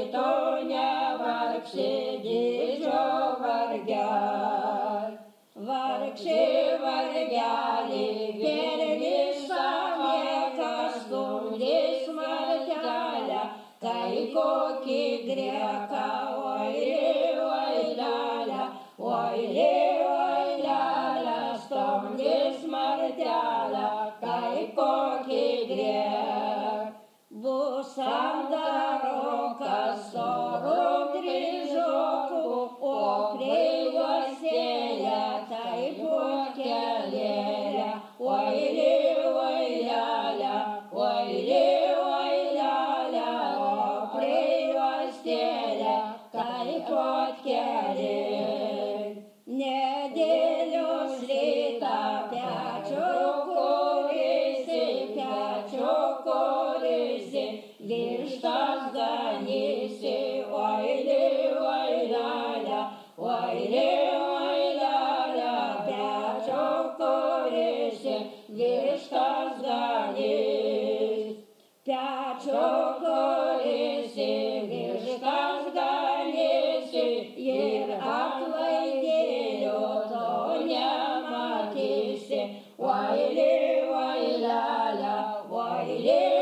tu nevargsi didžio vargelio. Vargši vargelį, per visą nieką stumdys martelę, kai kokį grieką, oilelę, stumdys martelę, kai kokį grieką. Bus sandarokas storu kryžiuku, o prie juostėlę taip kelėlę, oilelę, o prie juostėlę taip kelėlę. Nedėlios rytą pečiu kurisi, vištas ganysi, oilelę, pečiu kurisi, vištas ganys. Pečiu kurisi, vištas ganysi, ir atlaidėlio to nematysi, oilelę,